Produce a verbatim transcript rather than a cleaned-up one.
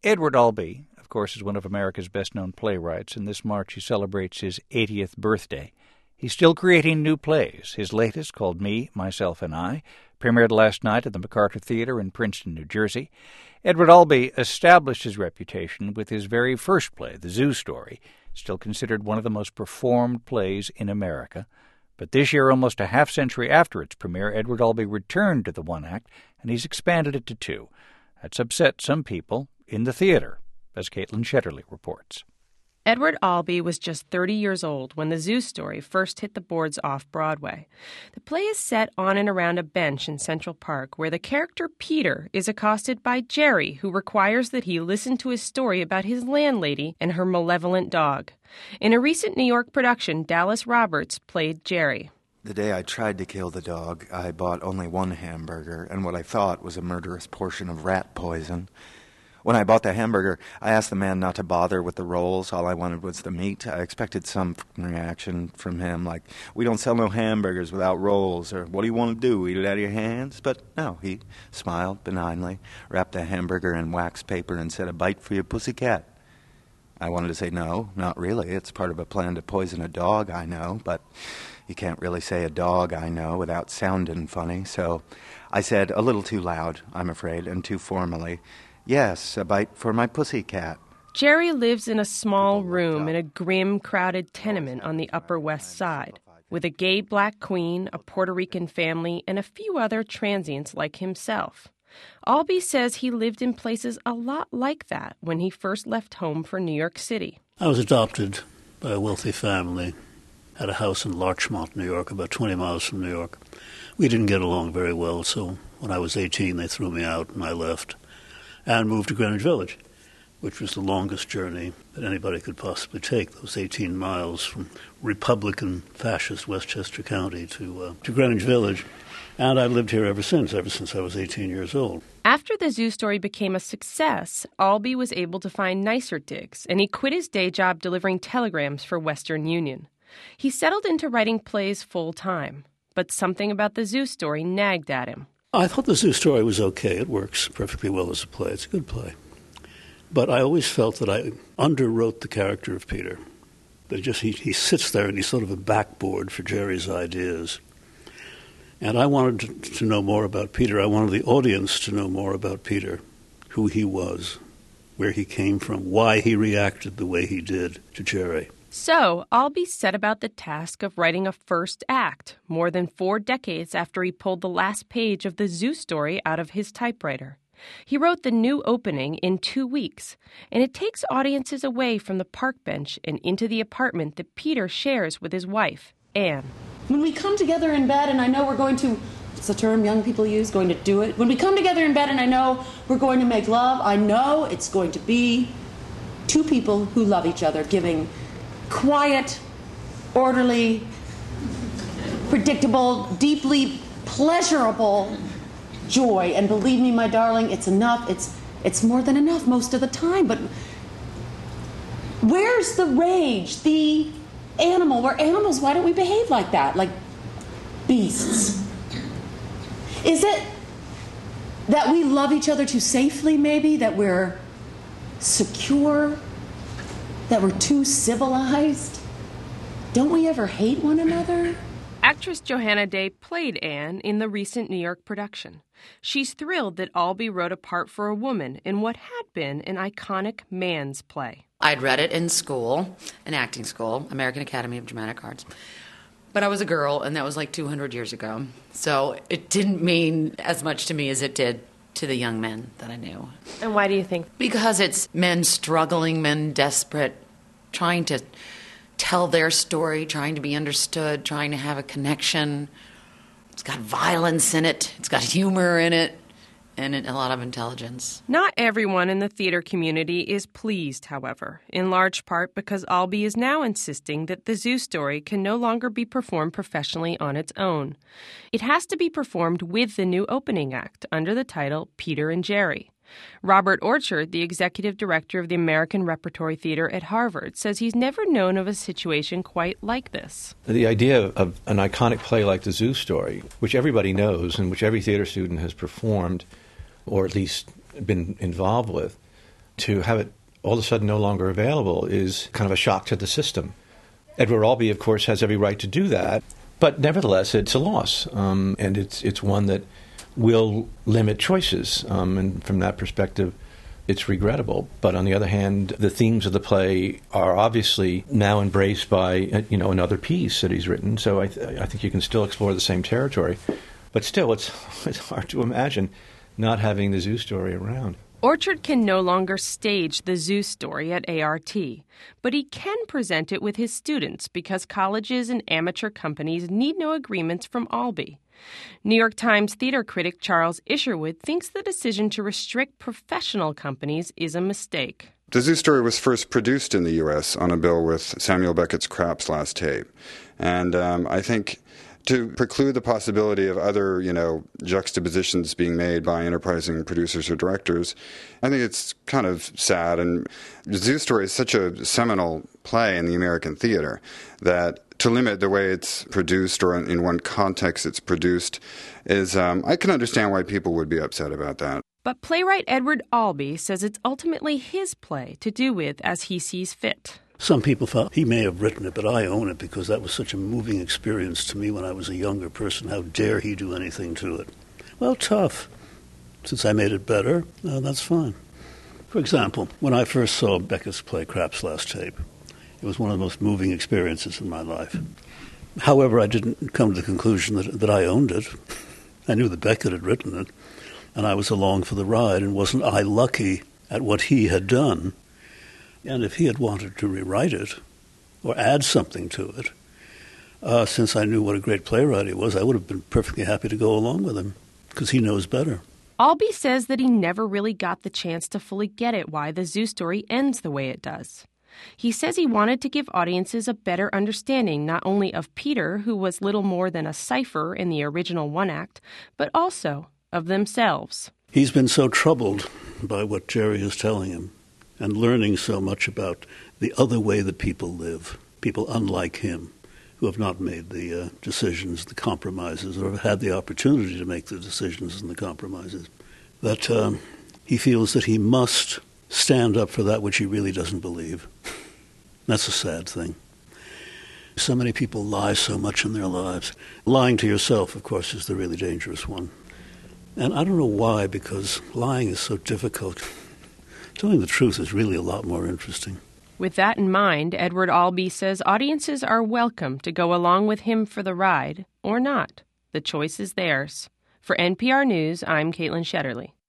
Edward Albee, of course, is one of America's best-known playwrights, and this March he celebrates his eightieth birthday. He's still creating new plays. His latest, called Me, Myself, and I, premiered last night at the MacArthur Theater in Princeton, New Jersey. Edward Albee established his reputation with his very first play, The Zoo Story, still considered one of the most performed plays in America. But this year, almost a half-century after its premiere, Edward Albee returned to the one act, and he's expanded it to two. That's upset some people in the theater, as Caitlin Shetterly reports. Edward Albee was just thirty years old when The Zoo Story first hit the boards off-Broadway. The play is set on and around a bench in Central Park where the character Peter is accosted by Jerry, who requires that he listen to his story about his landlady and her malevolent dog. In a recent New York production, Dallas Roberts played Jerry. The day I tried to kill the dog, I bought only one hamburger and what I thought was a murderous portion of rat poison. When I bought the hamburger, I asked the man not to bother with the rolls. All I wanted was the meat. I expected some reaction from him, like, we don't sell no hamburgers without rolls, or what do you want to do, eat it out of your hands? But no, he smiled benignly, wrapped the hamburger in wax paper, and said, a bite for your pussycat. I wanted to say, no, not really. It's part of a plan to poison a dog, I know, but you can't really say a dog, I know, without sounding funny. So I said, a little too loud, I'm afraid, and too formally, yes, a bite for my pussycat. Jerry lives in a small room in a grim, crowded tenement on the Upper West Side, with a gay black queen, a Puerto Rican family, and a few other transients like himself. Albee says he lived in places a lot like that when he first left home for New York City. I was adopted by a wealthy family, had a house in Larchmont, New York, about twenty miles from New York. We didn't get along very well, so when I was eighteen, they threw me out and I left and moved to Greenwich Village, which was the longest journey that anybody could possibly take, those eighteen miles from Republican, fascist Westchester County to, uh, to Greenwich Village. And I've lived here ever since, ever since I was eighteen years old. After The Zoo Story became a success, Albee was able to find nicer digs, and he quit his day job delivering telegrams for Western Union. He settled into writing plays full-time, but something about The Zoo Story nagged at him. I thought The Zoo Story was okay. It works perfectly well as a play. It's a good play. But I always felt that I underwrote the character of Peter. That just he, he sits there and he's sort of a backboard for Jerry's ideas. And I wanted to, to know more about Peter. I wanted the audience to know more about Peter, who he was, where he came from, why he reacted the way he did to Jerry. So, Albee set about the task of writing a first act, more than four decades after he pulled the last page of The Zoo Story out of his typewriter. He wrote the new opening in two weeks, and it takes audiences away from the park bench and into the apartment that Peter shares with his wife, Anne. When we come together in bed and I know we're going to, it's a term young people use, going to do it. When we come together in bed and I know we're going to make love, I know it's going to be two people who love each other, giving quiet, orderly, predictable, deeply pleasurable joy. And believe me, my darling, it's enough. It's it's more than enough most of the time. But where's the rage, the animal? We're animals. Why don't we behave like that, like beasts? Is it that we love each other too safely, maybe? That we're secure? That we're too civilized? Don't we ever hate one another? Actress Johanna Day played Anne in the recent New York production. She's thrilled that Albee wrote a part for a woman in what had been an iconic man's play. I'd read it in school, in acting school, American Academy of Dramatic Arts. But I was a girl, and that was like two hundred years ago. So it didn't mean as much to me as it did to the young men that I knew. And why do you think? Because it's men struggling, men desperate, trying to tell their story, trying to be understood, trying to have a connection. It's got violence in it. It's got humor in it. And a lot of intelligence. Not everyone in the theater community is pleased, however, in large part because Albee is now insisting that The Zoo Story can no longer be performed professionally on its own. It has to be performed with the new opening act under the title Peter and Jerry. Robert Orchard, the executive director of the American Repertory Theater at Harvard, says he's never known of a situation quite like this. The idea of an iconic play like The Zoo Story, which everybody knows and which every theater student has performed or at least been involved with, To have it all of a sudden no longer available is kind of a shock to the system. Edward Albee, of course, has every right to do that, but nevertheless, it's a loss, um, and it's it's one that will limit choices, um, and from that perspective, it's regrettable. But on the other hand, the themes of the play are obviously now embraced by, you know, another piece that he's written, so I, th- I think you can still explore the same territory. But still, it's it's hard to imagine not having the Zoo Story around. Orchard can no longer stage the Zoo Story at A R T, but he can present it with his students because colleges and amateur companies need no agreements from Albee. New York Times theater critic Charles Isherwood thinks the decision to restrict professional companies is a mistake. The Zoo Story was first produced in the U S on a bill with Samuel Beckett's Craps Last Tape. And um, I think to preclude the possibility of other, you know, juxtapositions being made by enterprising producers or directors, I think it's kind of sad. And the Zoo Story is such a seminal play in the American theater that to limit the way it's produced or in one context it's produced is, um, I can understand why people would be upset about that. But playwright Edward Albee says it's ultimately his play to do with as he sees fit. Some people thought he may have written it, but I own it because that was such a moving experience to me when I was a younger person. How dare he do anything to it? Well, tough. Since I made it better, uh, that's fine. For example, when I first saw Beckett's play Craps Last Tape, it was one of the most moving experiences in my life. However, I didn't come to the conclusion that, that I owned it. I knew that Beckett had written it, and I was along for the ride, and wasn't I lucky at what he had done? And if he had wanted to rewrite it or add something to it, uh, since I knew what a great playwright he was, I would have been perfectly happy to go along with him because he knows better. Albee says that he never really got the chance to fully get it why the Zoo Story ends the way it does. He says he wanted to give audiences a better understanding not only of Peter, who was little more than a cipher in the original one act, but also of themselves. He's been so troubled by what Jerry is telling him and learning so much about the other way that people live, people unlike him, who have not made the uh, decisions, the compromises, or have had the opportunity to make the decisions and the compromises, that um, he feels that he must stand up for that which he really doesn't believe. That's a sad thing. So many people lie so much in their lives. Lying to yourself, of course, is the really dangerous one. And I don't know why, because lying is so difficult. Telling the truth is really a lot more interesting. With that in mind, Edward Albee says audiences are welcome to go along with him for the ride, or not. The choice is theirs. For N P R News, I'm Caitlin Shetterly.